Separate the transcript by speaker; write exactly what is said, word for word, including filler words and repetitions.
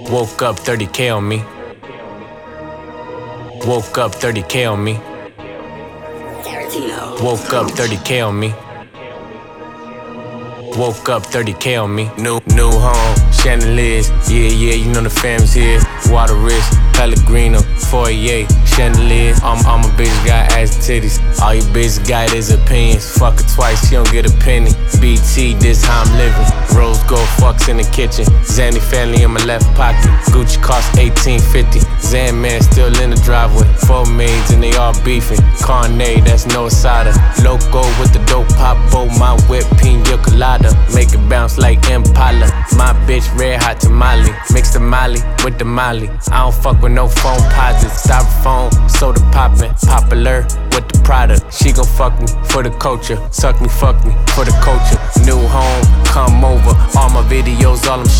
Speaker 1: Woke up thirty K on me. Woke up thirty K on me. Woke up thirty K on me. Woke up thirty K on me. New new home, chandeliers. Yeah, yeah, you know the fam's here. Water wrist, Pellegrino, foyer, chandeliers. I'm, I'm a bitch, got ass titties. All you bitches got is opinions. Fuck her twice, she don't get a penny. B T, this how I'm living. Rose gold fucks in the kitchen. Zanny family in my left pocket. Gucci cost eighteen fifty. Zan man still in the driveway. Four maids and they all beefing. Carne, that's no asada. Loco with the dope popo. My whip, pina colada. Make it bounce like Impala. My bitch red hot tamale. Mix the molly with the molly. I don't fuck with no phone posits. Styrofoam, soda poppin'. Popular with the product. She gon' fuck me for the culture. Suck me, fuck me for the culture. New home, come over. All my videos, all them